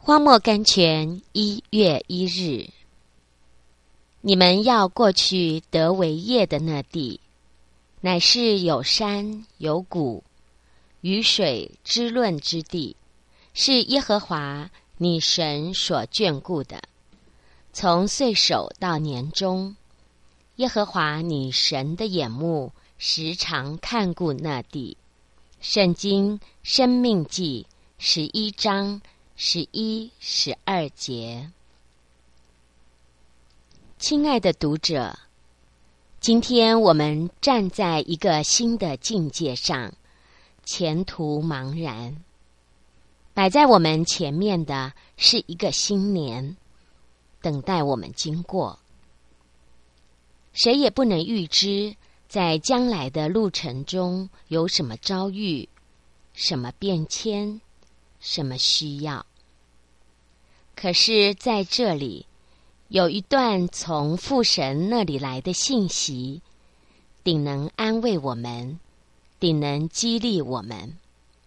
荒漠甘泉1月1日，你们要过去得为业的那地，乃是有山有谷，雨水滋润之地，是耶和华你神所眷顾的。从岁首到年终，耶和华你神的眼目时常看顾那地。圣经申命记11章11、12节。亲爱的读者，今天我们站在一个新的境界上，前途茫然。摆在我们前面的是一个新年，等待我们经过。谁也不能预知在将来的路程中有什么遭遇，什么变迁，什么需要。可是在这里有一段从父神那里来的信息，定能安慰我们，定能激励我们。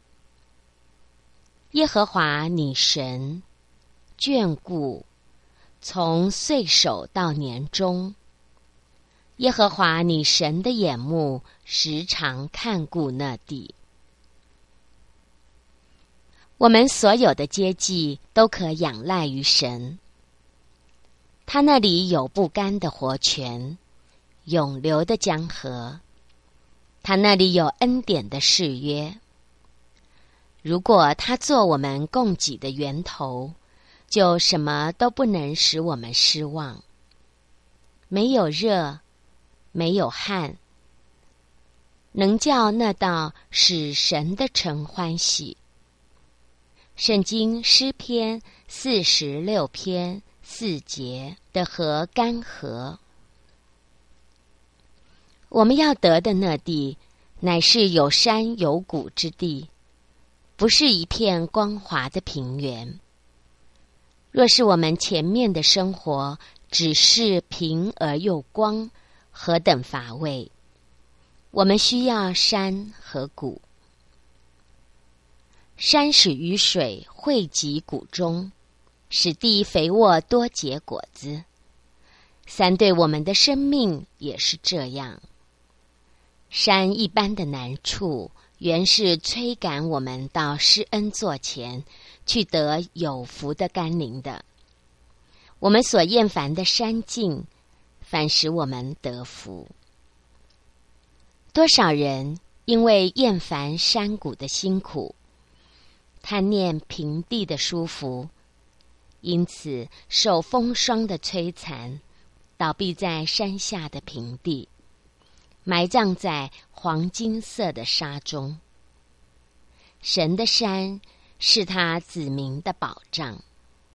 耶和华你神眷顾，从岁首到年终，耶和华你神的眼目时常看顾那地。我们所有的接济都可仰赖于神，他那里有不干的活泉，永流的江河，他那里有恩典的誓约。如果他做我们供给的源头，就什么都不能使我们失望。没有热，没有旱，能叫那道使神的城欢喜。圣经诗篇46篇4节的河干涸。我们要得的那地，乃是有山有谷之地，不是一片光滑的平原。若是我们前面的生活只是平而又光，何等乏味！我们需要山和谷。山使雨水汇集谷中，使地肥沃多结果子。山对我们的生命也是这样。山一般的难处，原是催赶我们到施恩座前，去得有福的甘霖的。我们所厌烦的山径，反使我们得福。多少人因为厌烦山谷的辛苦，贪念平地的舒服，因此受风霜的摧残，倒闭在山下的平地，埋葬在黄金色的沙中。神的山是他子民的保障。